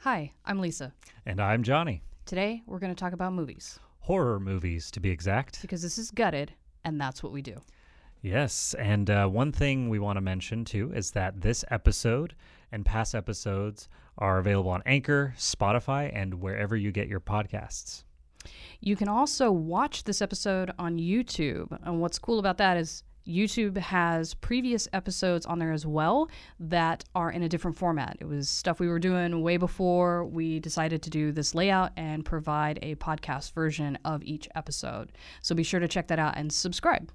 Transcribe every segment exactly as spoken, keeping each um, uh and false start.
Hi, I'm Lisa. And I'm Johnny. Today, we're going to talk about movies. Horror movies, to be exact. Because this is Gutted, and that's what we do. Yes, and uh, one thing we want to mention, too, is that this episode and past episodes are available on Anchor, Spotify, and wherever you get your podcasts. You can also watch this episode on YouTube. And what's cool about that is YouTube has previous episodes on there as well that are in a different format. It was stuff we were doing way before we decided to do this layout and provide a podcast version of each episode. So be sure to check that out and subscribe.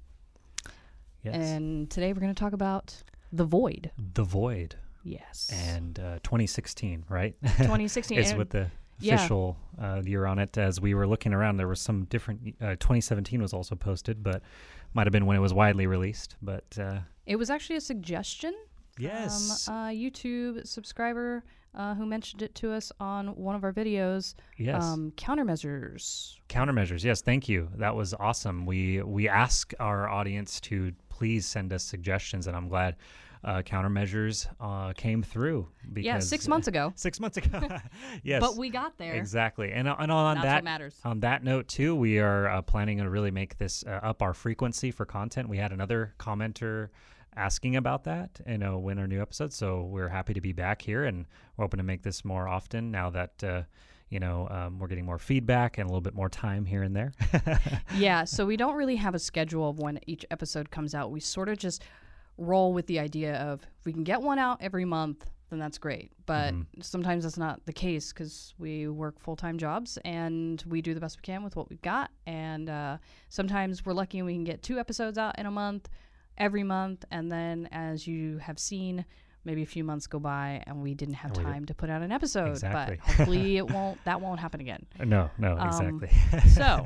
Yes. And today we're going to talk about The Void. The Void. Yes. And uh, twenty sixteen, right? twenty sixteen. is with the official yeah. uh, year on it. As we were looking around, there was some different... Uh, twenty seventeen was also posted, but might have been when it was widely released. But uh, it was actually a suggestion. Yes. Um, a YouTube subscriber uh, who mentioned it to us on one of our videos. Yes. Um, countermeasures. Countermeasures. Yes. Thank you. That was awesome. We we ask our audience to please send us suggestions, and I'm glad uh, countermeasures uh, came through. Because, yeah, six months ago. Uh, six months ago. Yes. But we got there. Exactly. And and on That's that what matters. on that note too, we are uh, planning to really make this uh, up our frequency for content. We had another commenter asking about that, you know, when our new episodes. So we're happy to be back here, and we're hoping to make this more often now that, uh, you know, um, we're getting more feedback and a little bit more time here and there. Yeah. So we don't really have a schedule of when each episode comes out. We sort of just roll with the idea of if we can get one out every month, then that's great. But mm-hmm. sometimes that's not the case because we work full-time jobs and we do the best we can with what we've got. And uh, sometimes we're lucky and we can get two episodes out in a month, every month. And then as you have seen, maybe a few months go by and we didn't have time to put out an episode. Exactly. But hopefully it won't, that won't happen again. No, no, Um, exactly. So,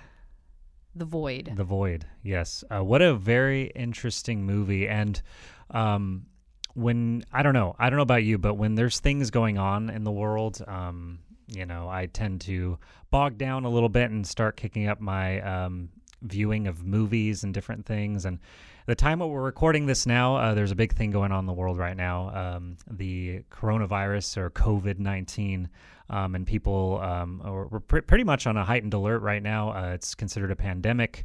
The Void. The Void, yes. Uh, what a very interesting movie. And um, when, I don't know, I don't know about you, but when there's things going on in the world, um, you know, I tend to bog down a little bit and start kicking up my um, viewing of movies and different things. And the time that we're recording this now, uh, there's a big thing going on in the world right now, um, the coronavirus or COVID nineteen, um, and people um, are we're pr- pretty much on a heightened alert right now. Uh, it's considered a pandemic.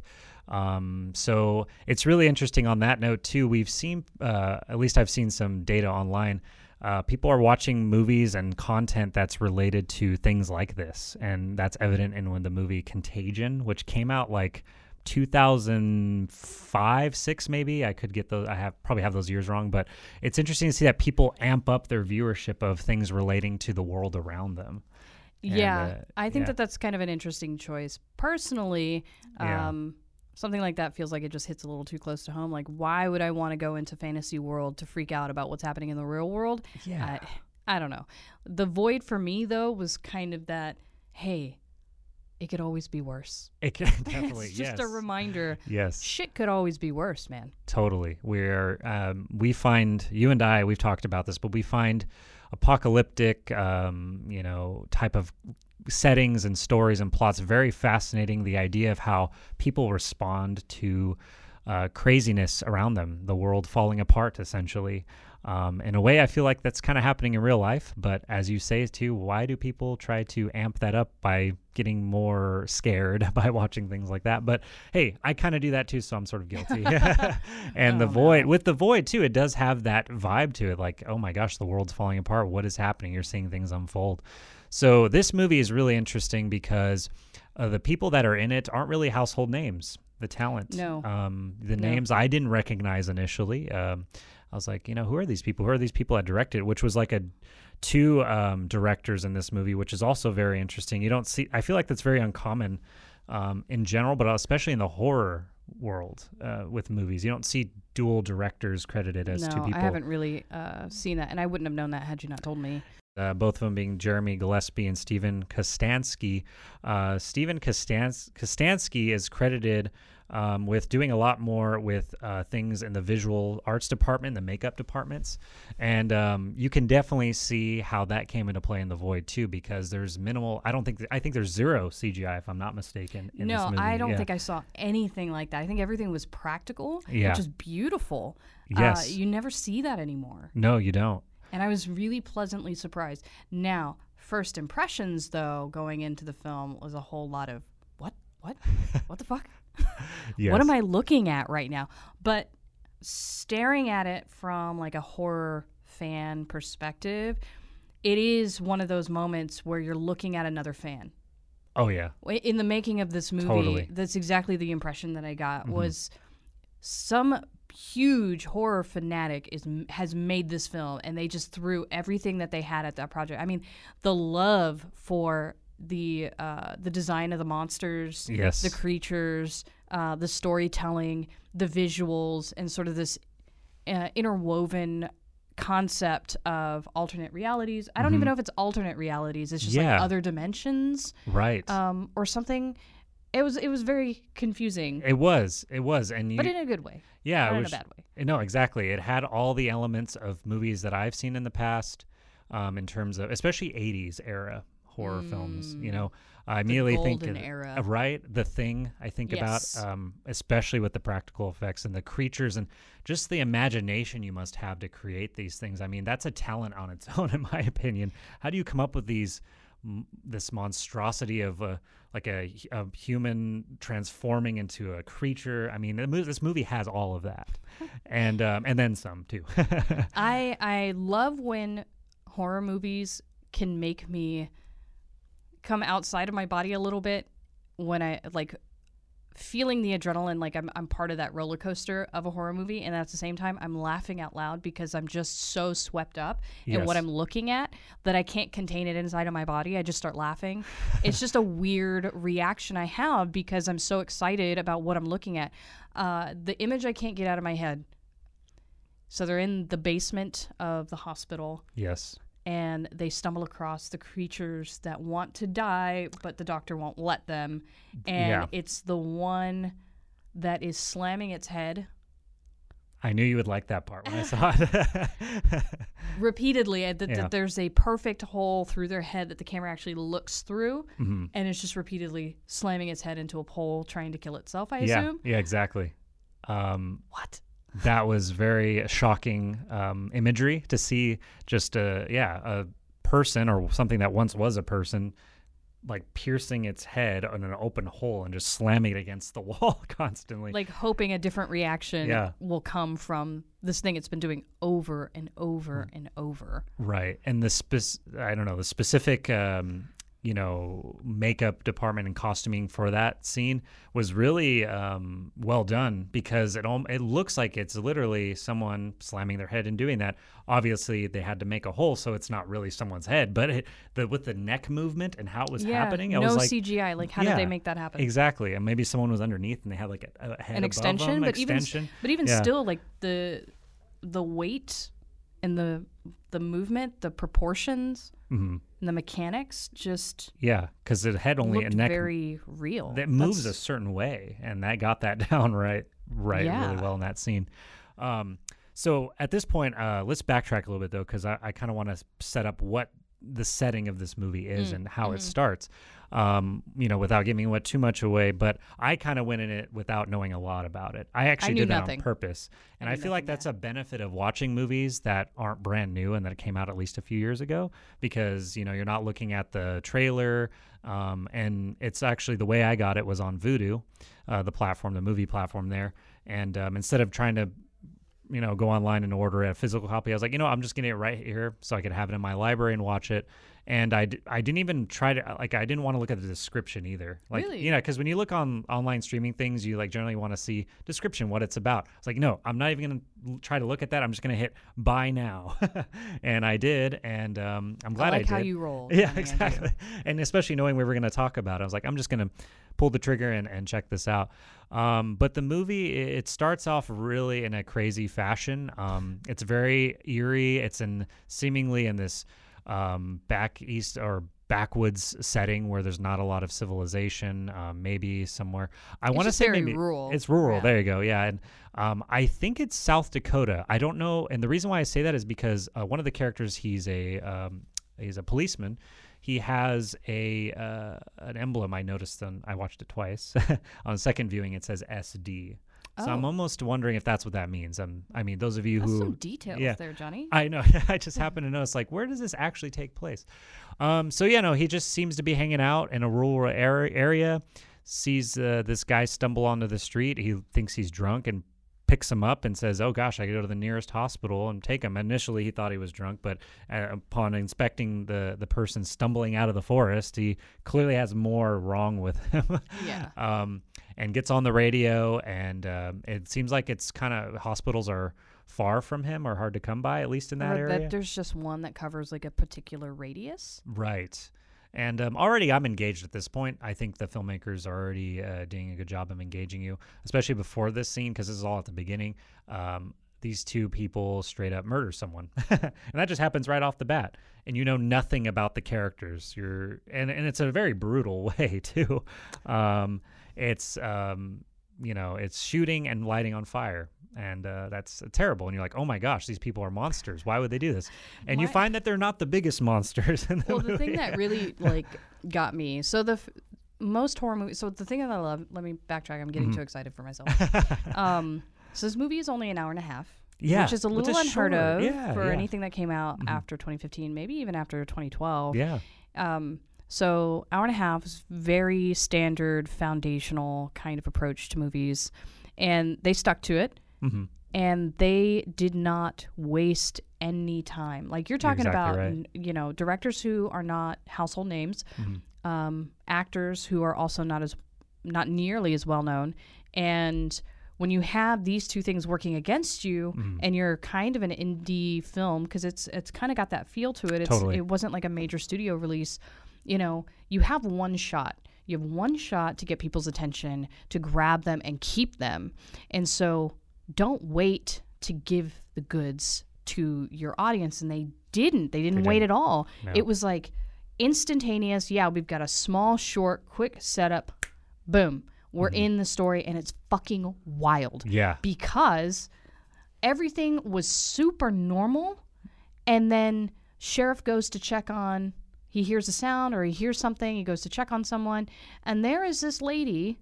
Um, so it's really interesting on that note, too. We've seen, uh, at least I've seen some data online, uh, people are watching movies and content that's related to things like this. And that's evident in when the movie Contagion, which came out like two thousand five, six maybe. I could get those. I have probably have those years wrong, but it's interesting to see that people amp up their viewership of things relating to the world around them. Yeah, and, uh, I think yeah. that that's kind of an interesting choice. Personally, Yeah. um, something like that feels like it just hits a little too close to home. Like, why would I want to go into fantasy world to freak out about what's happening in the real world? Yeah. I, I don't know. The Void for me, though, was kind of that, hey, it could always be worse. It can definitely, It's just yes. a reminder. Yes. Shit could always be worse, man. Totally. We're um, we find you and I we've talked about this, but we find apocalyptic, um, you know, type of settings and stories and plots very fascinating. The idea of how people respond to uh, craziness around them, the world falling apart, essentially. Um, in a way, I feel like that's kind of happening in real life. But as you say, too, why do people try to amp that up by getting more scared by watching things like that? But hey, I kind of do that too, so I'm sort of guilty. And Oh, the Void, no. with the Void too, it does have that vibe to it. Like, oh my gosh, the world's falling apart. What is happening? You're seeing things unfold. So this movie is really interesting because uh, the people that are in it aren't really household names. The talent, No. um, the No. names I didn't recognize initially. Um, I was like, you know, who are these people? Who are these people that directed? Which was like a two um, directors in this movie, which is also very interesting. You don't see. I feel like that's very uncommon um, in general, but especially in the horror world uh, with movies, you don't see dual directors credited as no, two people. I haven't really uh, seen that, and I wouldn't have known that had you not told me. Uh, both of them being Jeremy Gillespie and Steven Kostanski. Uh, Steven Kostans- Kostanski is credited um, with doing a lot more with uh, things in the visual arts department, the makeup departments. And um, you can definitely see how that came into play in The Void, too, because there's minimal, I don't think, th- I think there's zero C G I, if I'm not mistaken, in no, this movie. I don't yeah. think I saw anything like that. I think everything was practical, Yeah. which is beautiful. Yes. Uh, you never see that anymore. No, you don't. And I was really pleasantly surprised. Now, first impressions, though, going into the film was a whole lot of, what? What? What the fuck? Yes. What am I looking at right now? But staring at it from like a horror fan perspective, it is one of those moments where you're looking at another fan. Oh, yeah. In the making of this movie, Totally. that's exactly the impression that I got, Mm-hmm. was some huge horror fanatic is has made this film, and they just threw everything that they had at that project. I mean, the love for the uh, the design of the monsters, Yes. the creatures, uh, the storytelling, the visuals, and sort of this uh, interwoven concept of alternate realities. I don't even know if it's alternate realities. It's just Yeah. like other dimensions, Right. um, or something. It was it was very confusing, it was. It was. And you, but in a good way, yeah, not it in was, a bad way. No, exactly. It had all the elements of movies that I've seen in the past, um, in terms of especially eighties era horror films. You know, I immediately think golden of- era. of, right, The Thing. I think Yes. about, um, especially with the practical effects and the creatures and just the imagination you must have to create these things. I mean, that's a talent on its own, in my opinion. How do you come up with these? m- This monstrosity of a like a, a human transforming into a creature. I mean, the mo- this movie has all of that, and um, and then some too. I I love when horror movies can make me come outside of my body a little bit when I like feeling the adrenaline, like I'm I'm part of that roller coaster of a horror movie, and at the same time I'm laughing out loud because I'm just so swept up in what Yes. I'm looking at that I can't contain it inside of my body. I just start laughing. It's just a weird reaction I have because I'm so excited about what I'm looking at. Uh, the image I can't get out of my head. So they're in the basement of the hospital, Yes. and they stumble across the creatures that want to die, but the doctor won't let them. And Yeah. it's the one that is slamming its head I knew you would like that part when I saw it. repeatedly. and That, Yeah. that there's a perfect hole through their head that the camera actually looks through, Mhm. and it's just repeatedly slamming its head into a pole, trying to kill itself, I Yeah. assume. Yeah. Exactly. Um, What? that was very shocking um, imagery to see. Just a yeah a person or something that once was a person, like piercing its head on an open hole and just slamming it against the wall constantly. Like hoping a different reaction Yeah. will come from this thing it's been doing over and over Mm. and over. Right. And the spec- I don't know, the specific um, you know, makeup department and costuming for that scene was really um, well done because it al- it looks like it's literally someone slamming their head and doing that. Obviously, they had to make a hole, so it's not really someone's head, but it, the with the neck movement and how it was Yeah, happening, I no was like, C G I. Like, how yeah, did they make that happen? exactly. And maybe someone was underneath and they had like a, a head An above extension, them, but even extension. but even Yeah. still, like the the weight and the the movement, the proportions, Mhm. and the mechanics just Yeah, because it had only looked a neck very real. that moves a That's- certain way, and that got that down right, right, Yeah. really well in that scene. Um, so at this point, uh, let's backtrack a little bit though, because I, I kind of want to set up what the setting of this movie is Mm, and how it mhm. starts. Um, you know, without giving what too much away, but I kind of went in it without knowing a lot about it. I actually knew did that nothing. on purpose, and I I, knew feel like nothing, that's a benefit of watching movies that aren't brand new and that came out at least a few years ago, because you know you're not looking at the trailer, um, and it's actually the way I got it was on Vudu, uh, the platform, the movie platform there, and um, instead of trying to you know, go online and order a physical copy. I was like, you know, I'm just getting it right here so I could have it in my library and watch it. And I, d- I didn't even try to, like, I didn't want to look at the description either. Like, Really? you know, because when you look on online streaming things, you like generally want to see description, what it's about. It's like, no, I'm not even going to try to look at that. I'm just going to hit buy now. And I did. And um, I'm glad I, I like did. how you roll. Yeah, Danny, I do. exactly. And especially knowing we were going to talk about it, I was like, I'm just going to pull the trigger and, and check this out. Um, but the movie, it it starts off really in a crazy fashion. Um, it's very eerie. It's in seemingly in this um, back east or backwoods setting where there's not a lot of civilization, um, maybe somewhere. I It's want to just say very maybe rural. it's rural. Yeah. There you go. Yeah. And um, I think it's South Dakota. I don't know. And the reason why I say that is because uh, one of the characters, he's a um, he's a policeman. He has a uh, an emblem. I noticed on I watched it twice. On the second viewing, it says S D. So I'm Oh. almost wondering if that's what that means. Um, I mean, those of you That's who some details yeah. there, Johnny. I know. I just happen to notice, like, where does this actually take place? Um, so, yeah, no, he just seems to be hanging out in a rural ar- area, sees uh, this guy stumble onto the street. He thinks he's drunk and picks him up and says, oh, gosh, I could go to the nearest hospital and take him. Initially, he thought he was drunk, but uh, upon inspecting the, the person stumbling out of the forest, he clearly has more wrong with him. Yeah. um, and gets on the radio, and um, it seems like it's kind of hospitals are far from him or hard to come by, at least in that Or area. that there's just one that covers like a particular radius. Right. And um, already I'm engaged at this point. I think the filmmakers are already uh, doing a good job of engaging you, especially before this scene, because this is all at the beginning. Um, these two people straight up murder someone. And that just happens right off the bat. And you know nothing about the characters. You're and, and it's a very brutal way, too. Um, it's, um, you know, it's shooting and lighting on fire. And uh, that's terrible. And you're like, oh, my gosh, these people are monsters. Why would they do this? And My- you find that they're not the biggest monsters in the Well, movie. the thing that really like got me. So the f- most horror movies. So the thing that I love. Let me backtrack. I'm getting Mhm. too excited for myself. um, so this movie is only an hour and a half. Yeah, Which is a which little is unheard short. of Yeah, for yeah. anything that came out Mhm. after twenty fifteen, maybe even after twenty twelve. Yeah. Um, so hour and a half is very standard, foundational kind of approach to movies, and they stuck to it. Mm-hmm. And they did not waste any time. Like you're talking exactly about, right. n- you know, directors who are not household names, Mm-hmm. um, actors who are also not as, not nearly as well known, and when you have these two things working against you, Mhm. and you're kind of an indie film because it's it's kind of got that feel to it. It's, Totally. It wasn't like a major studio release. You know, you have one shot. You have one shot to get people's attention, to grab them and keep them, and so don't wait to give the goods to your audience. And they didn't. They didn't They wait didn't. at all. No. It was like instantaneous. Yeah, we've got a small, short, quick setup. Boom. We're Mhm. in the story, and it's fucking wild Yeah. because everything was super normal, and then sheriff goes to check on, he hears a sound or he hears something, he goes to check on someone, and there is this lady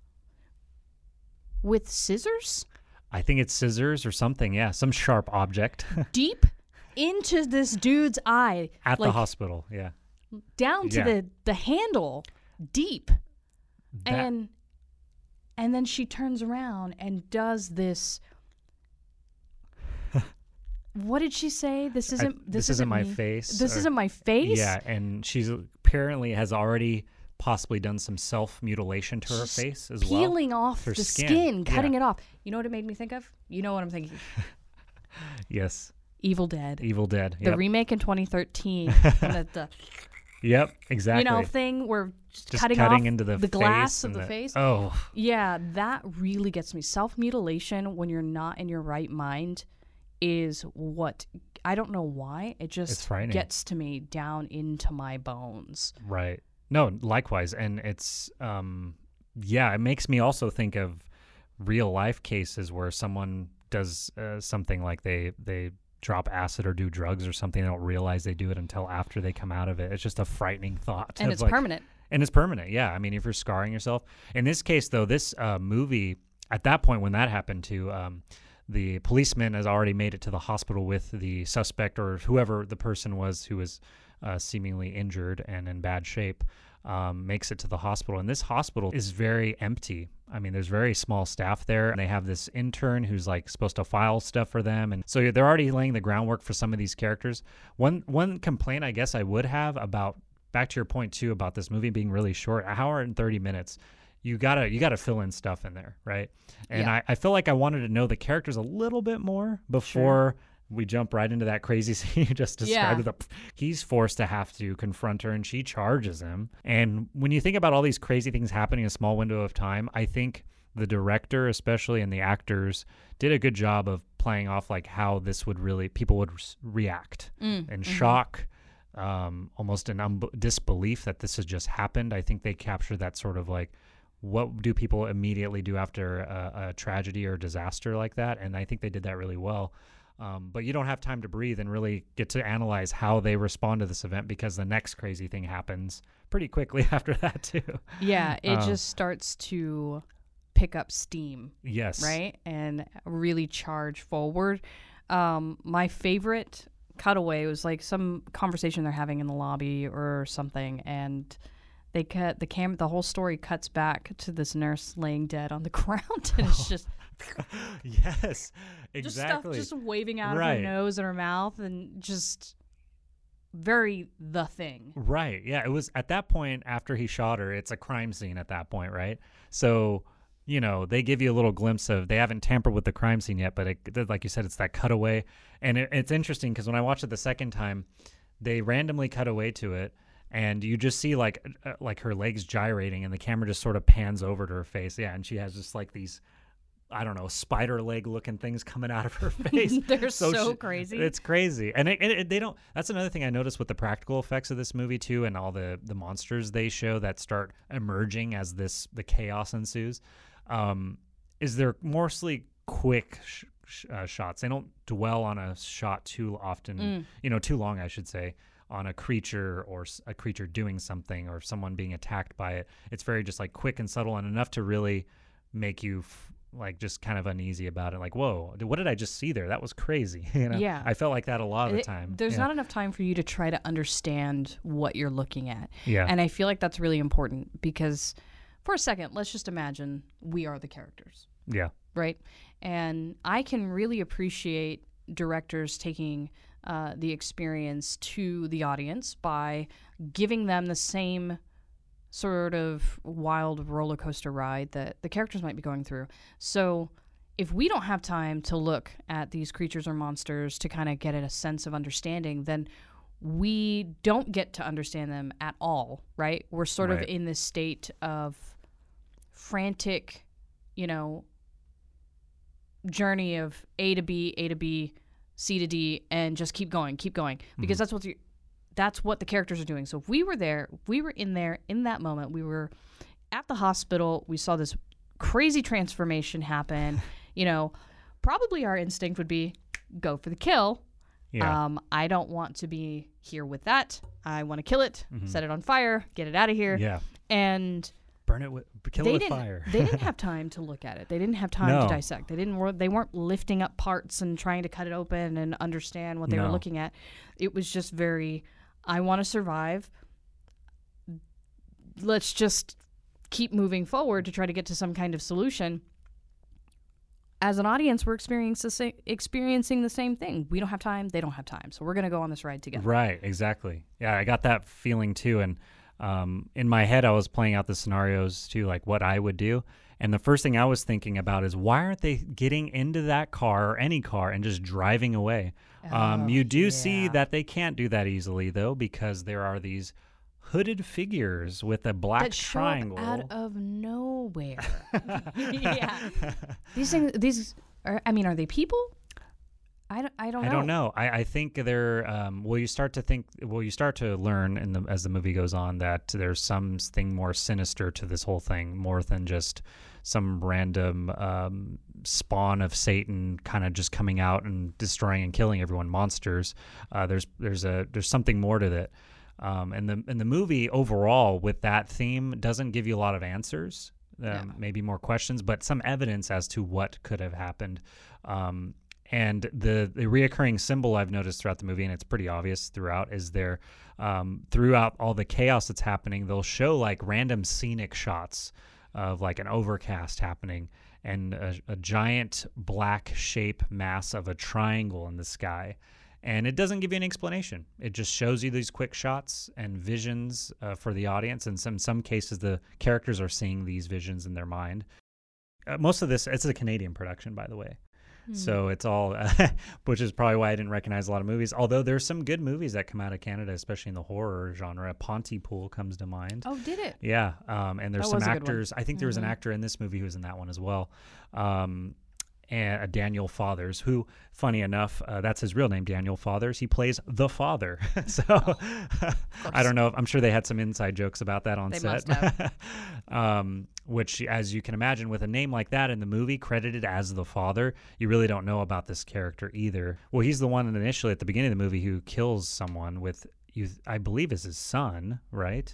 with scissors I think it's scissors or something. Yeah. Some sharp object deep into this dude's eye, at like the hospital. Yeah. down to Yeah. the the handle, deep. That- and and then she turns around and does this. What did she say? This I- isn't. this This, isn't my me. face, This or- isn't my face. Yeah. And she's apparently has already possibly done some self mutilation to her Just face as well. peeling off Her the skin, skin, cutting yeah. it off. You know what it made me think of? You know what I'm thinking? Yes. Evil Dead, Evil Dead. the Yep. remake in twenty thirteen. the, the Yep. Exactly. you know thing where just, Just cutting, cutting off into the, the face glass of and the face. Oh. Yeah, that really gets me. Self mutilation when you're not in your right mind is what I don't know why it It's just frightening. gets to me down into my bones. Right. No, likewise. And it's, um, yeah, it makes me also think of real life cases where someone does uh, something like they, they drop acid or do drugs or something. They don't realize they do it until after they come out of it. It's just a frightening thought. And of it's like- permanent. And it's permanent. Yeah. I mean, if you're scarring yourself. In this case, though, this uh, movie, at that point when that happened to, um, the policeman has already made it to the hospital with the suspect or whoever the person was who was uh, seemingly injured and in bad shape, um, makes it to the hospital. And this hospital is very empty. I mean, there's very small staff there, and they have this intern who's like supposed to file stuff for them. And so they're already laying the groundwork for some of these characters. One one complaint I guess I would have about, back to your point too, about this movie being really short, an hour and thirty minutes. You gotta you gotta fill in stuff in there, right? And Yeah. I, I feel like I wanted to know the characters a little bit more before we jump right into that crazy scene you just described. Yeah. The, he's forced to have to confront her, and she charges him. And when you think about all these crazy things happening in a small window of time, I think the director, especially, and the actors did a good job of playing off like how this would really people would s- react Mm, in mhm. shock, um, almost an um, disbelief that this has just happened. I think they captured that sort of like, what do people immediately do after a, a tragedy or disaster like that? And I think they did that really well. Um, but you don't have time to breathe and really get to analyze how they respond to this event, because the next crazy thing happens pretty quickly after that too. Yeah, it Um, just starts to pick up steam. Yes. Right? And really charge forward. Um, my favorite cutaway was like some conversation they're having in the lobby or something, and they cut the cam the whole story cuts back to this nurse laying dead on the ground, and it's just yes, exactly. Just stuff just waving out right. of her nose and her mouth, and just very The Thing. Right. Yeah. It was at that point after he shot her. It's a crime scene at that point, right? So, you know, they give you a little glimpse of, they haven't tampered with the crime scene yet, but it, like you said, it's that cutaway. And it, it's interesting because when I watched it the second time, they randomly cut away to it, and you just see like uh, like her legs gyrating, and the camera just sort of pans over to her face. Yeah, and she has just like these, I don't know, spider leg looking things coming out of her face. They're so, so she, crazy. It's crazy. And it, it, they don't, that's another thing I noticed with the practical effects of this movie too, and all the, the monsters they show that start emerging as this, the chaos ensues, um, is they're mostly quick sh- sh- uh, shots. They don't dwell on a shot too often, mm. you know, too long, I should say, on a creature or a creature doing something or someone being attacked by it. It's very just like quick and subtle, and enough to really make you f- like just kind of uneasy about it. Like, whoa, what did I just see there? That was crazy. You know? Yeah. I felt like that a lot of the it, time. There's yeah. not enough time for you to try to understand what you're looking at. Yeah. And I feel like that's really important because for a second, let's just imagine we are the characters. Yeah. Right? And I can really appreciate directors taking uh, the experience to the audience by giving them the same sort of wild roller coaster ride that the characters might be going through. So if we don't have time to look at these creatures or monsters to kind of get a sense of understanding, then we don't get to understand them at all, right? We're sort right. of in this state of frantic, you know, journey of A to B, A to B, C to D, and just keep going, keep going, because mm-hmm. that's what the, that's what the characters are doing. So if we were there, we were in there in that moment. We were at the hospital. We saw this crazy transformation happen. You know, probably our instinct would be go for the kill. Yeah. Um, I don't want to be here with that. I want to kill it, mm-hmm. set it on fire, get it out of here. Yeah. And burn it with kill it with fire. they didn't have time to look at it. They didn't have time no. to dissect. They didn't. They weren't lifting up parts and trying to cut it open and understand what they no. were looking at. It was just very, I want to survive. Let's just keep moving forward to try to get to some kind of solution. As an audience, we're experiencing the same, experiencing the same thing. We don't have time. They don't have time. So we're going to go on this ride together. Right. Exactly. Yeah, I got that feeling too. And um, in my head, I was playing out the scenarios too, like what I would do. And the first thing I was thinking about is why aren't they getting into that car or any car and just driving away? Oh, um, you do yeah. see that they can't do that easily, though, because there are these hooded figures with a black that show triangle up out of nowhere. yeah, these things. These are. I mean, are they people? I don't. I don't know. I don't know. I, I think they're. Um, well, you start to think. Well, you start to learn in the as the movie goes on that there's something more sinister to this whole thing, more than just some random um, spawn of Satan kind of just coming out and destroying and killing everyone. Monsters. Uh, there's there's a there's something more to that. Um, and the and the movie overall with that theme doesn't give you a lot of answers. Um, yeah. Maybe more questions, but some evidence as to what could have happened. Um, And the, the reoccurring symbol I've noticed throughout the movie, and it's pretty obvious throughout, is there um, throughout all the chaos that's happening, they'll show like random scenic shots of like an overcast happening and a, a giant black shape mass of a triangle in the sky. And it doesn't give you an explanation. It just shows you these quick shots and visions uh, for the audience. And some, in some cases, the characters are seeing these visions in their mind. Uh, most of this, it's a Canadian production, by the way. So it's all, uh, which is probably why I didn't recognize a lot of movies. Although there's some good movies that come out of Canada, especially in the horror genre. Pontypool comes to mind. Oh, did it? Yeah. Um, and there's That some was a good one. actors. I think there was Mhm. an actor in this movie who was in that one as well. Um, and uh, Daniel Fathers, who, funny enough, uh, that's his real name, Daniel Fathers. He plays the father. so Oh, I don't know. If, I'm sure they had some inside jokes about that on They set. must have. um, which, as you can imagine, with a name like that in the movie, credited as the father, you really don't know about this character either. Well, he's the one initially at the beginning of the movie who kills someone with, you, I believe, is his son, right?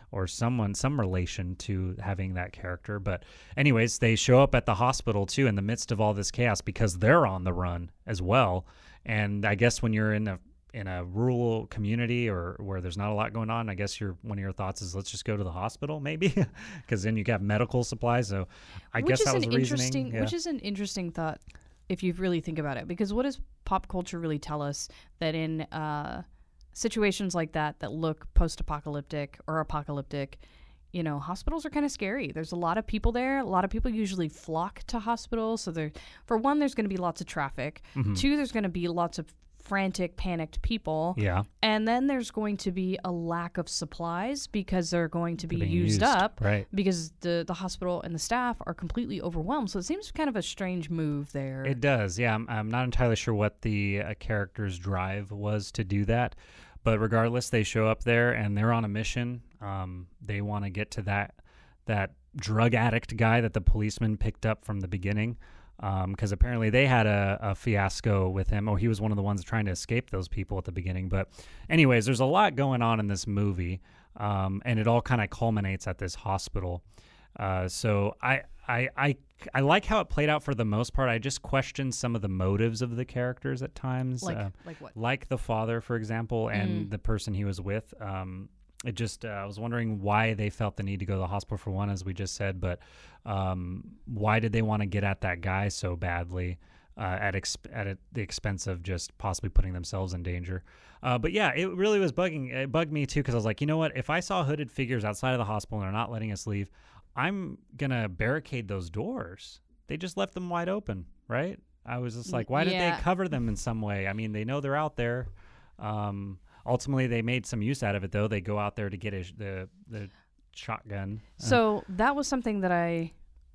or someone, some relation to having that character. But anyways, they show up at the hospital too in the midst of all this chaos because they're on the run as well. And I guess when you're in a in a rural community or where there's not a lot going on, I guess your one of your thoughts is let's just go to the hospital maybe, because then you have medical supplies. So I which guess that was an the interesting, reasoning. Yeah. Which is an interesting thought if you really think about it, because what does pop culture really tell us that in uh, situations like that that look post-apocalyptic or apocalyptic, you know, hospitals are kind of scary. There's a lot of people there. A lot of people usually flock to hospitals. So there, for one, there's going to be lots of traffic. Mm-hmm. Two, there's going to be lots of frantic, panicked people. Yeah. And then there's going to be a lack of supplies because they're going to be used, used up. Right. Because the, the hospital and the staff are completely overwhelmed. So it seems kind of a strange move there. It does. Yeah. I'm, I'm not entirely sure what the uh, character's drive was to do that. But regardless, they show up there and they're on a mission. Um, they want to get to that that drug addict guy that the policeman picked up from the beginning. Because um, apparently they had a, a fiasco with him. Oh, he was one of the ones trying to escape those people at the beginning. But anyways, there's a lot going on in this movie, um, and it all kind of culminates at this hospital. Uh, so I, I, I, I like how it played out for the most part. I just questioned some of the motives of the characters at times. Like, uh, like what? Like the father, for example, and Mm. the person he was with. Um, It just, uh, I was wondering why they felt the need to go to the hospital for one, as we just said, but um, why did they want to get at that guy so badly uh, at exp- at a, the expense of just possibly putting themselves in danger? Uh, but yeah, it really was bugging. It bugged me too, because I was like, you know what? If I saw hooded figures outside of the hospital and they're not letting us leave, I'm gonna barricade those doors. They just left them wide open, right? I was just like, why Yeah. did they cover them in some way? I mean, they know they're out there. Um, Ultimately, they made some use out of it, though. They go out there to get a, the the shotgun. So that was something that I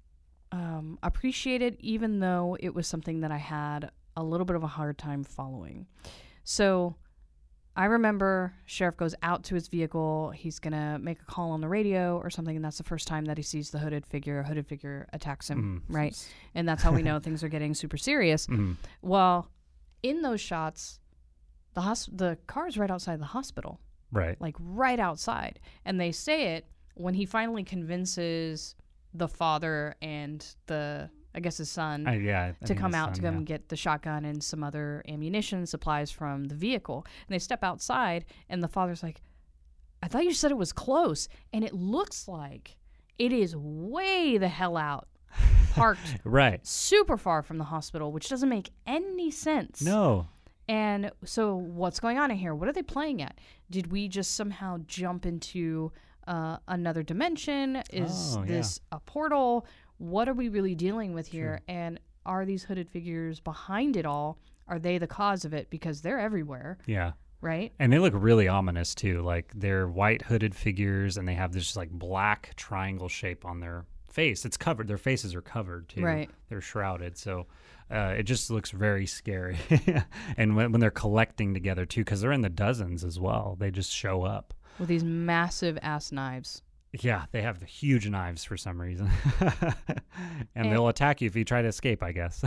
um, appreciated, even though it was something that I had a little bit of a hard time following. So I remember Sheriff goes out to his vehicle. He's going to make a call on the radio or something, and that's the first time that he sees the hooded figure. A hooded figure attacks him, Mm. right? And that's how we know things are getting super serious. Mm. Well, in those shots, the hos- the car's right outside the hospital. Right. Like right outside. And they say it when he finally convinces the father and the, I guess his son, I, yeah, I to think come the out to son, come yeah. get the shotgun and some other ammunition supplies from the vehicle. And they step outside and the father's like, I thought you said it was close. And it looks like it is way the hell out, parked Right. super far from the hospital, which doesn't make any sense. No. And so what's going on in here? What are they playing at? Did we just somehow jump into uh, another dimension? Is Oh, yeah. this a portal? What are we really dealing with here? True. And are these hooded figures behind it all? Are they the cause of it? Because they're everywhere, Yeah. right? And they look really ominous, too. Like, they're white hooded figures, and they have this, like, black triangle shape on their face. It's covered. Their faces are covered, too. Right. They're shrouded. So uh, it just looks very scary. And when, when they're collecting together, too, because they're in the dozens as well. They just show up. With these massive ass knives. Yeah, they have huge knives for some reason. and, And- they'll attack you if you try to escape, I guess.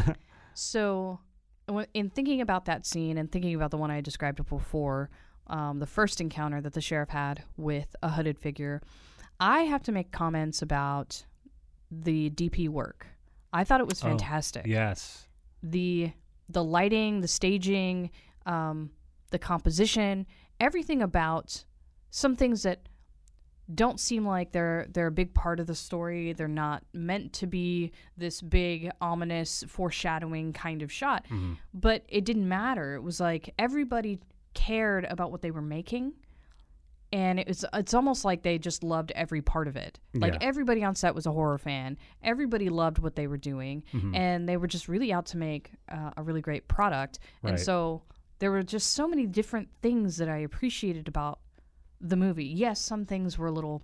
So w- in thinking about that scene and thinking about the one I described before, um, the first encounter that the sheriff had with a hooded figure, I have to make comments about the D P work. I thought it was Oh, fantastic. Yes. The the lighting, the staging, um, the composition, everything about some things that don't seem like they're they're a big part of the story. They're not meant to be this big, ominous, foreshadowing kind of shot. Mm-hmm. But it didn't matter. It was like everybody cared about what they were making. And it was, it's almost like they just loved every part of it. Like Yeah. everybody on set was a horror fan. Everybody loved what they were doing. Mhm. And they were just really out to make uh, a really great product. And Right. so there were just so many different things that I appreciated about the movie. Yes, some things were a little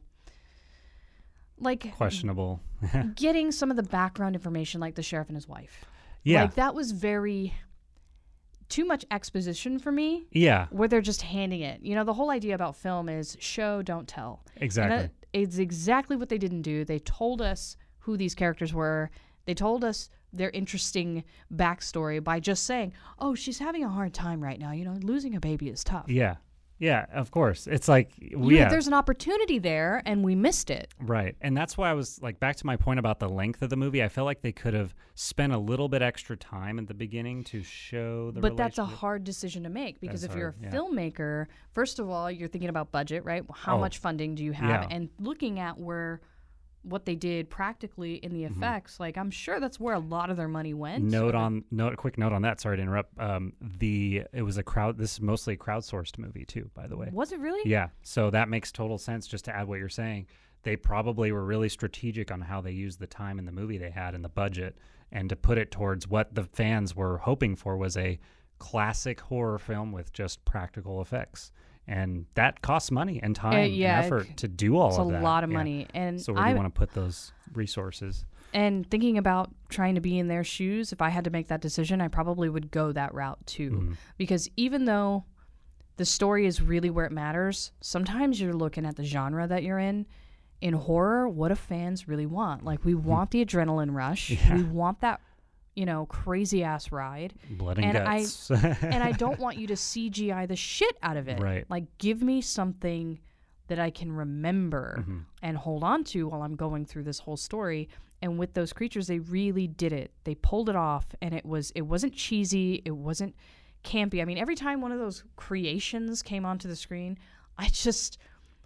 like Questionable. getting some of the background information, like the sheriff and his wife. Yeah. Like that was very too much exposition for me, yeah, where they're just handing it. You know, the whole idea about film is show, don't tell. exactly. And that is exactly what they didn't do. They told us who these characters were. They told us their interesting backstory by just saying, oh, she's having a hard time right now. You know, losing a baby is tough. Yeah. Yeah, of course. It's like, You- yeah, There's an opportunity there, and we missed it. right. And that's why I was like, back to my point about the length of the movie. I felt like they could have spent a little bit extra time at the beginning to show the But that's a relationship. hard decision to make because That's if you're a hard, yeah. filmmaker, first of all, you're thinking about budget, right? How Oh, much funding do you have? yeah. And looking at where what they did practically in the effects, like I'm sure that's where a lot of their money went. Note Or- on note, a quick note on that. Sorry to interrupt. Um, the it was a crowd. This is mostly a crowdsourced movie too, by the way. Was it really? Yeah, so that makes total sense. Just to add what you're saying, they probably were really strategic on how they used the time in the movie they had and the budget, and to put it towards what the fans were hoping for was a classic horror film with just practical effects, and that costs money and time yeah, and effort to do all It's of a that. lot of Yeah. money. And So where do I you want to put those resources? and thinking about trying to be in their shoes, if I had to make that decision, I probably would go that route too. Mhm. Because even though the story is really where it matters, sometimes you're looking at the genre that you're in. In horror, what do fans really want? Like, we want the adrenaline rush. Yeah. We want that, you know, crazy ass ride. Blood and, And I- guts. And I don't want you to C G I the shit out of it. Right. Like, give me something that I can remember Mhm. and hold on to while I'm going through this whole story. And with those creatures, they really did it. They pulled it off, and it was it wasn't cheesy. It wasn't campy. I mean, every time one of those creations came onto the screen, I just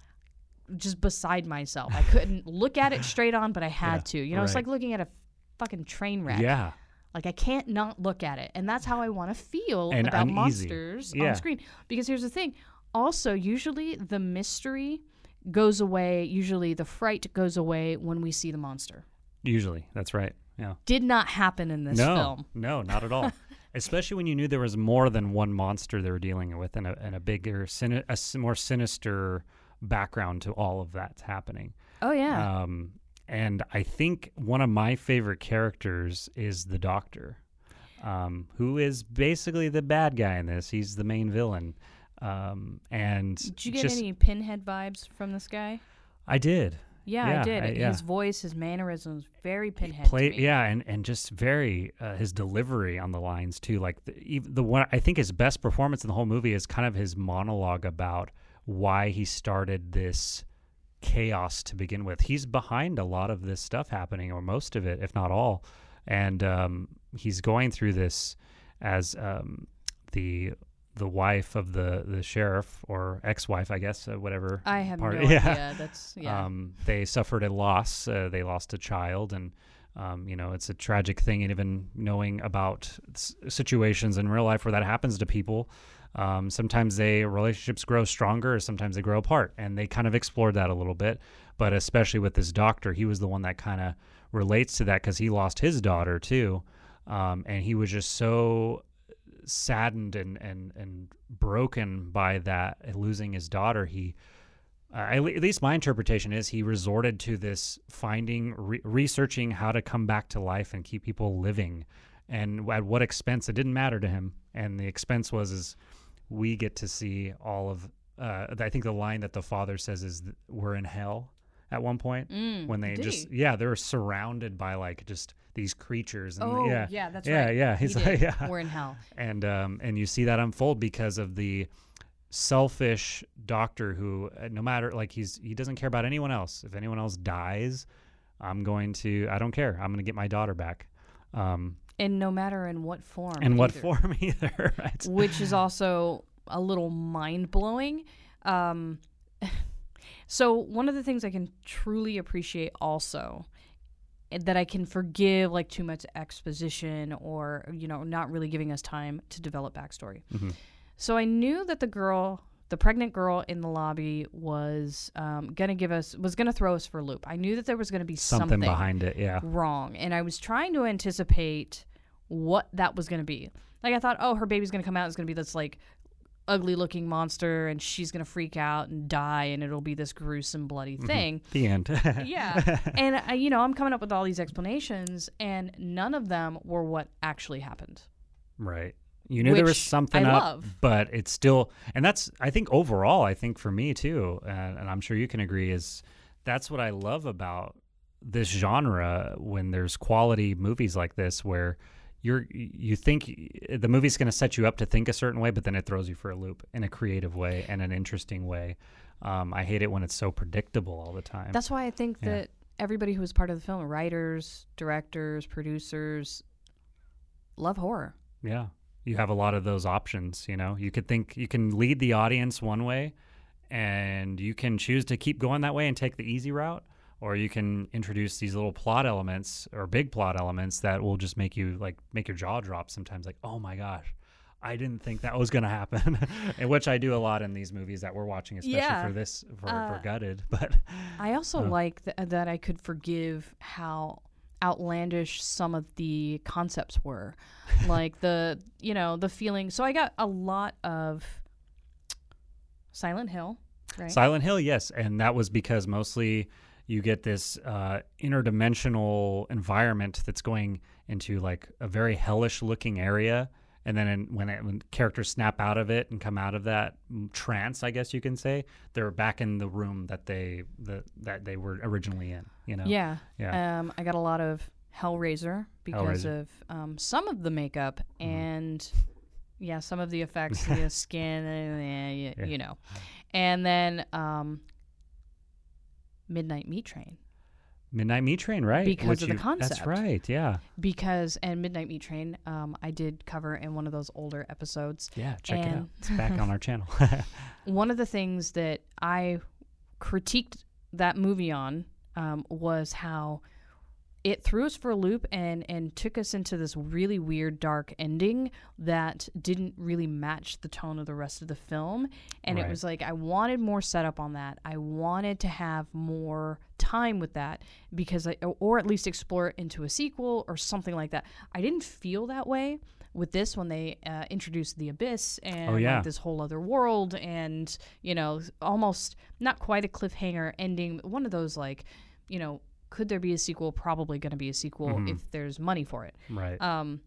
just beside myself. I couldn't look at it straight on, but I had Yeah, to. You know, it's right. like looking at a fucking train wreck. Yeah. Like, I can't not look at it. And that's how I want to feel And about uneasy. monsters Yeah. on screen. Because here's the thing. Also, usually the mystery goes away. Usually the fright goes away when we see the monster. Usually, that's right. Yeah. Did not happen in this no, film. No, not at all. Especially when you knew there was more than one monster they were dealing with, and a, and a bigger, sini- a s- more sinister background to all of that's happening. Oh, yeah. Um, and I think one of my favorite characters is the Doctor, um, who is basically the bad guy in this. He's the main villain. Um, and Did you get just, any Pinhead vibes from this guy? I did. Yeah, Yeah, I did. I- yeah. His voice, his mannerisms, very Pinhead Play, to me. yeah, and, and just very uh, his delivery on the lines too. Like the, even the one I think his best performance in the whole movie is kind of his monologue about why he started this chaos to begin with. He's behind a lot of this stuff happening, or most of it, if not all, and um, he's going through this as um, the the wife of the the sheriff, or ex-wife, I guess, uh, whatever. I have part- no yeah. idea. That's, yeah. Um, they suffered a loss. Uh, they lost a child, and um, you know, it's a tragic thing. And even knowing about s- situations in real life where that happens to people, um, sometimes they relationships grow stronger, or sometimes they grow apart. And they kind of explored that a little bit. But especially with this doctor, he was the one that kind of relates to that because he lost his daughter too, um, and he was just so saddened and and and broken by that, losing his daughter. He uh, at least my interpretation is he resorted to this finding re- researching how to come back to life and keep people living, and at what expense. It didn't matter to him, and the expense was is we get to see all of uh, I think the line that the father says is th- we're in hell at one point, Mm, when they did just he? yeah they're surrounded by like just these creatures, and Oh, yeah yeah, that's yeah right. yeah He he's did. like yeah We're in hell. and um and you see that unfold because of the selfish doctor who, uh, no matter, like, he's he doesn't care about anyone else. If anyone else dies, I'm going to I don't care. I'm going to get my daughter back. Um And no matter in what form. in what either. form either, right? Which is also a little mind-blowing. Um, so one of the things I can truly appreciate also, eh, that I can forgive like too much exposition or, you know, not really giving us time to develop backstory. Mhm. So I knew that the girl, the pregnant girl in the lobby was um, going to give us, was going to throw us for a loop. I knew that there was going to be Something, something, behind it, yeah. wrong. And I was trying to anticipate what that was going to be. Like, I thought, oh, her baby's going to come out. It's going to be this, like, ugly looking monster, and she's going to freak out and die, and it'll be this gruesome, bloody thing. The end. Yeah. And, I, you know, I'm coming up with all these explanations, and none of them were what actually happened. Right. You knew there was Which something I up, love. but it's still, and that's, I think overall, I think for me too, and, and I'm sure you can agree, is that's what I love about this genre when there's quality movies like this where you're you think the movie's going to set you up to think a certain way, but then it throws you for a loop in a creative way and an interesting way. Um, I hate it when it's so predictable all the time. That's why I think Yeah. that everybody who was part of the film, writers, directors, producers, love horror. Yeah. You have a lot of those options, you know. You could think you can lead the audience one way and you can choose to keep going that way and take the easy route, or you can introduce these little plot elements or big plot elements that will just make you like make your jaw drop sometimes, like, "Oh my gosh, I didn't think that was going to happen," and which I do a lot in these movies that we're watching, especially Yeah. for this for, Uh, for Gutted. But I also Uh. like th- that I could forgive how outlandish some of the concepts were, like the you know the feeling. So I got a lot of Silent Hill, right? Silent Hill, yes, and that was because mostly you get this uh, interdimensional environment that's going into like a very hellish looking area. And then in, when, it, when characters snap out of it and come out of that trance, I guess you can say, they're back in the room that they the, that they were originally in. You know? Yeah. Yeah. Um, I got a lot of Hellraiser because Hellraiser. of um, some of the makeup Mhm. and yeah, some of the effects, the skin, uh, you, Yeah. you know, and then um, Midnight Meat Train. Midnight Meat Train, right? Because Which of the you- concept. That's right. Yeah. Because and Midnight Meat Train, um, I did cover in one of those older episodes. Yeah. Check it out. And- It's back on our channel. One of the things that I critiqued that movie on um, was how it threw us for a loop and, and took us into this really weird, dark ending that didn't really match the tone of the rest of the film. And Right. it was like, I wanted more setup on that. I wanted to have more time with that because I, or at least explore it into a sequel or something like that. I didn't feel that way with this when they uh, introduced the Abyss and Oh, yeah. like, this whole other world and, you know, almost not quite a cliffhanger ending, but one of those like, you know, could there be a sequel? Probably going to be a sequel Mhm. if there's money for it. Right. Um,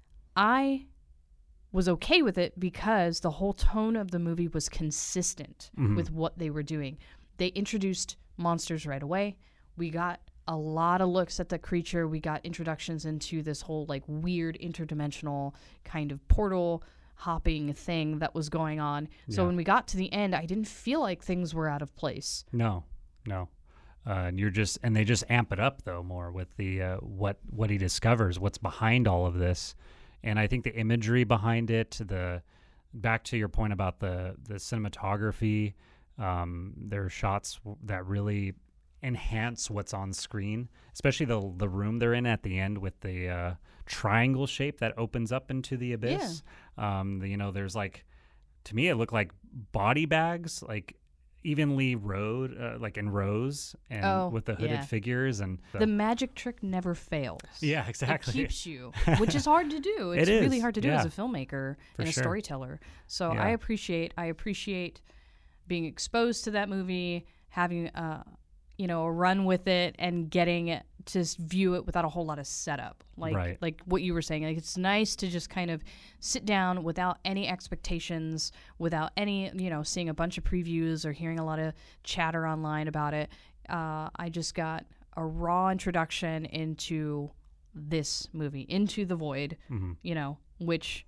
I was okay with it because the whole tone of the movie was consistent Mhm. with what they were doing. They introduced monsters right away. We got a lot of looks at the creature. We got introductions into this whole like weird interdimensional kind of portal hopping thing that was going on. So Yeah. when we got to the end, I didn't feel like things were out of place. No, no. Uh, and you're just, and they just amp it up though more with the uh, what what he discovers, what's behind all of this, and I think the imagery behind it, the back to your point about the the cinematography, um, there are shots w- that really enhance what's on screen, especially the the room they're in at the end with the uh, triangle shape that opens up into the abyss. Um, the, you know, there's like, to me, it looked like body bags, like evenly rowed, uh, like in rows, and Oh, with the hooded yeah. figures and The magic trick never fails. yeah, exactly. It keeps you, which is hard to do. It's It really is, hard to do yeah. as a filmmaker For and a sure. storyteller. So Yeah. I appreciate I appreciate being exposed to that movie, having uh, you know, a run with it, and getting it to s- view it without a whole lot of setup. Like Right. like what you were saying. Like it's nice to just kind of sit down without any expectations, without any you know seeing a bunch of previews or hearing a lot of chatter online about it. Uh, I just got a raw introduction into this movie, into the void, hmm you know, which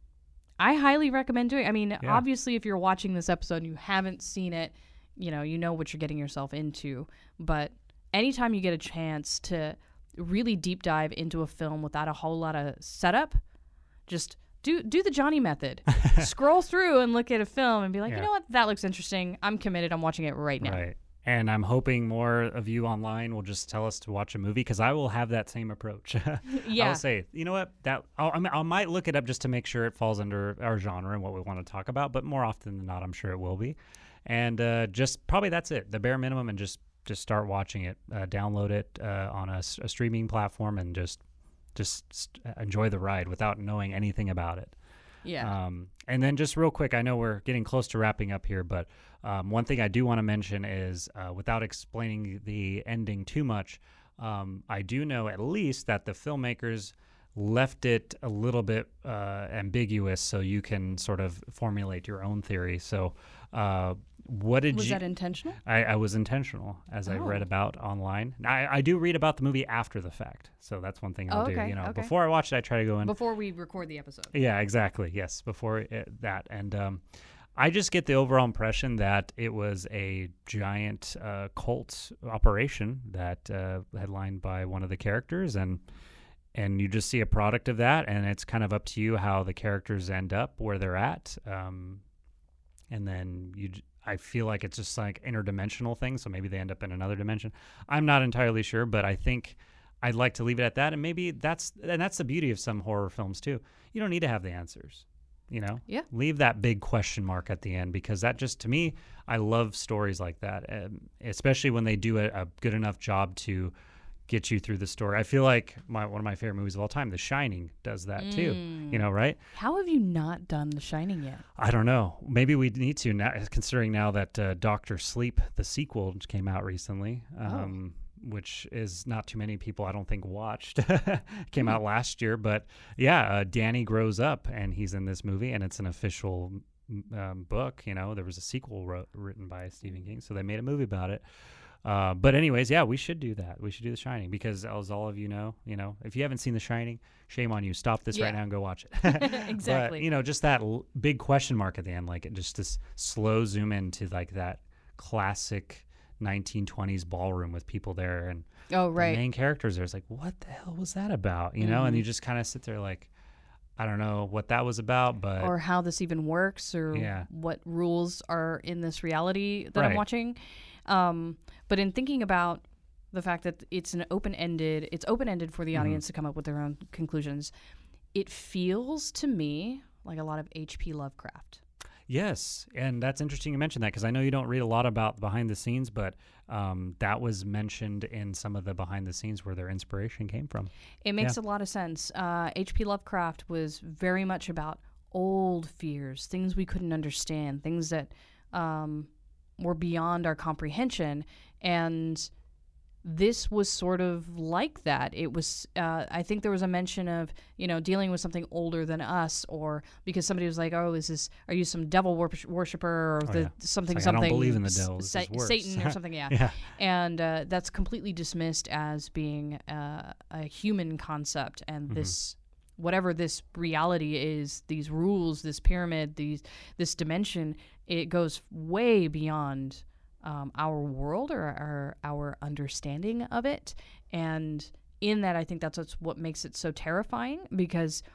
I highly recommend doing. I mean, Yeah. obviously, if you're watching this episode and you haven't seen it, you know, you know what you're getting yourself into. But anytime you get a chance to really deep dive into a film without a whole lot of setup, just do do the Johnny method. Scroll through and look at a film and be like, Yeah. you know what, that looks interesting. I'm committed. I'm watching it right now. Right. And I'm hoping more of you online will just tell us to watch a movie, because I will have that same approach. Yeah. I'll say, you know what, that I'll, I, mean, I might look it up just to make sure it falls under our genre and what we want to talk about. But more often than not, I'm sure it will be. And uh, just probably that's it, the bare minimum, and just just start watching it. Uh, download it uh, on a, s- a streaming platform and just just st- enjoy the ride without knowing anything about it. Yeah. Um, and then just real quick, I know we're getting close to wrapping up here, but um, one thing I do want to mention is, uh, without explaining the ending too much, um, I do know at least that the filmmakers left it a little bit uh, ambiguous so you can sort of formulate your own theory. So uh, what did Was you... that intentional? I, I was intentional, as I read Oh. about online. I, I do read about the movie after the fact, so that's one thing I'll Oh, do. okay, You know, okay. before I watch it, I try to go in. Before we record the episode. Yeah, exactly. Yes, before it, that, and um, I just get the overall impression that it was a giant uh, cult operation that uh, headlined by one of the characters, and and you just see a product of that, and it's kind of up to you how the characters end up where they're at, um, and then you. j- I feel like it's just like interdimensional thing, so maybe they end up in another dimension. I'm not entirely sure, but I think I'd like to leave it at that, and maybe that's and that's the beauty of some horror films too. You don't need to have the answers, you know. Yeah. Leave that big question mark at the end, because that just, to me, I love stories like that, um, especially when they do a, a good enough job to get you through the story. I feel like my one of my favorite movies of all time, The Shining, does that too. You know, right? How have you not done The Shining yet? I don't know. Maybe we need to now, considering now that uh, Doctor Sleep, the sequel, came out recently, um, which is not too many people, I don't think, watched. Came out last year, but yeah, uh, Danny grows up and he's in this movie, and it's an official um, book. You know, there was a sequel wrote, written by Stephen King, so they made a movie about it. Uh, but anyways, yeah, we should do that. We should do The Shining, because as all of you know, you know, if you haven't seen The Shining, shame on you. Stop this Yeah. right now and go watch it. Exactly. But, you know, just that l- big question mark at the end, like it just this slow zoom into like that classic nineteen twenties ballroom with people there, and Oh, right. the main characters there. It's like, what the hell was that about? You know, and Mhm. you just kind of sit there like, I don't know what that was about, but Or how this even works, or Yeah. what rules are in this reality that I'm Right. watching. Um, but in thinking about the fact that it's an open-ended, it's open-ended for the Mhm. audience to come up with their own conclusions, it feels to me like a lot of H P Lovecraft. yes, and that's interesting you mentioned that, because I know you don't read a lot about behind the scenes, but um, that was mentioned in some of the behind the scenes where their inspiration came from. It makes a lot of sense. Uh, H P Lovecraft was very much about old fears, things we couldn't understand, things that um, were beyond our comprehension. And this was sort of like that. It was, uh, I think there was a mention of, you know, dealing with something older than us, or because somebody was like, oh, is this, are you some devil wor- worshiper, or Oh, the, yeah. something, It's like, I something. don't believe in the s- devil. This Sa- is worse. Satan or something, yeah. Yeah. And uh, that's completely dismissed as being uh, a human concept, and Mhm. this whatever this reality is, these rules, this pyramid, these this dimension, it goes way beyond um, our world, or our our understanding of it. And in that, I think that's what's, what makes it so terrifying, because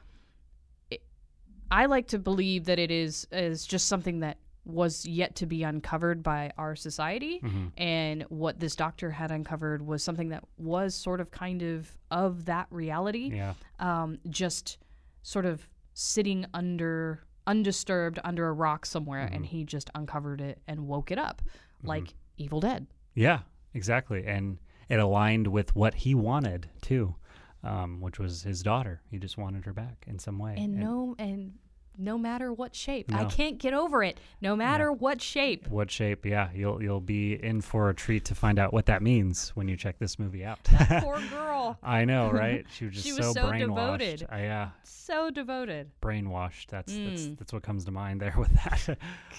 it, I like to believe that it is is just something that was yet to be uncovered by our society. Mhm. And what this doctor had uncovered was something that was sort of kind of of that reality, Yeah. um, just sort of sitting under undisturbed under a rock somewhere, Mhm. and he just uncovered it and woke it up, like Evil Dead. Yeah, exactly. And it aligned with what he wanted too, um, which was his daughter. He just wanted her back in some way. And no and no matter what shape, I No. can't get over it. No matter what shape. What shape? Yeah, you'll you'll be in for a treat to find out what that means when you check this movie out. Poor girl, I know, right? She was just She was so, so brainwashed. devoted. I, yeah, so devoted. brainwashed. That's that's Mm. that's what comes to mind there with that.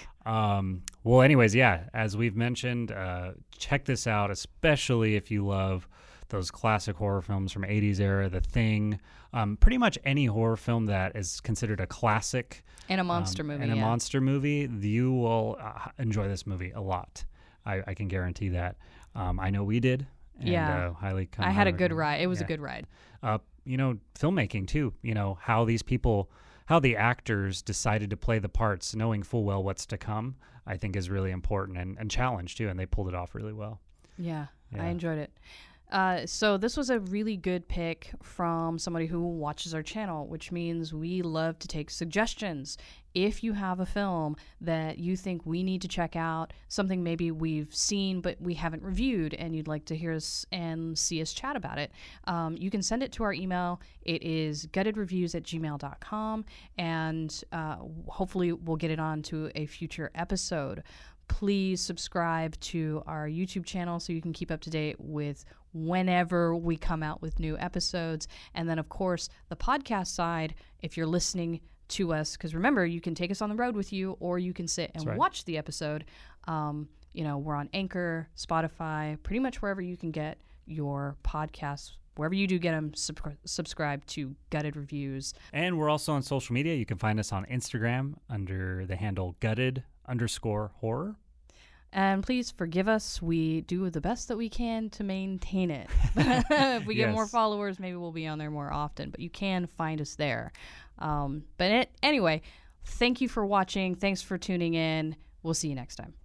um, well, anyways, yeah, as we've mentioned, uh, check this out, especially if you love those classic horror films from eighties era, The Thing, um, pretty much any horror film that is considered a classic And a monster um, movie. and a yeah. monster movie, you will uh, enjoy this movie a lot. I, I can guarantee that. Um, I know we did. And, Yeah. uh, highly. com- I had a highly good recommend. ride. It was Yeah. a good ride. Uh, you know, filmmaking too. You know how these people, how the actors decided to play the parts, knowing full well what's to come. I think is really important and and challenge too, and they pulled it off really well. Yeah, Yeah. I enjoyed it. Uh, so this was a really good pick from somebody who watches our channel, which means we love to take suggestions. If you have a film that you think we need to check out, something maybe we've seen but we haven't reviewed, and you'd like to hear us and see us chat about it, um, you can send it to our email. It is guttedreviews at gmail dot com, and uh, hopefully we'll get it on to a future episode. please subscribe to our YouTube channel so you can keep up to date with whenever we come out with new episodes. And then, of course, the podcast side, if you're listening to us, because remember, you can take us on the road with you, or you can sit and right. watch the episode. Um, you know, we're on Anchor, Spotify, pretty much wherever you can get your podcasts. Wherever you do get them, sub- subscribe to Gutted Reviews. And we're also on social media. You can find us on Instagram under the handle gutted underscore horror. And please forgive us. We do the best that we can to maintain it. If we get Yes. more followers, maybe we'll be on there more often. But you can find us there. Um, but it, anyway, thank you for watching. Thanks for tuning in. We'll see you next time.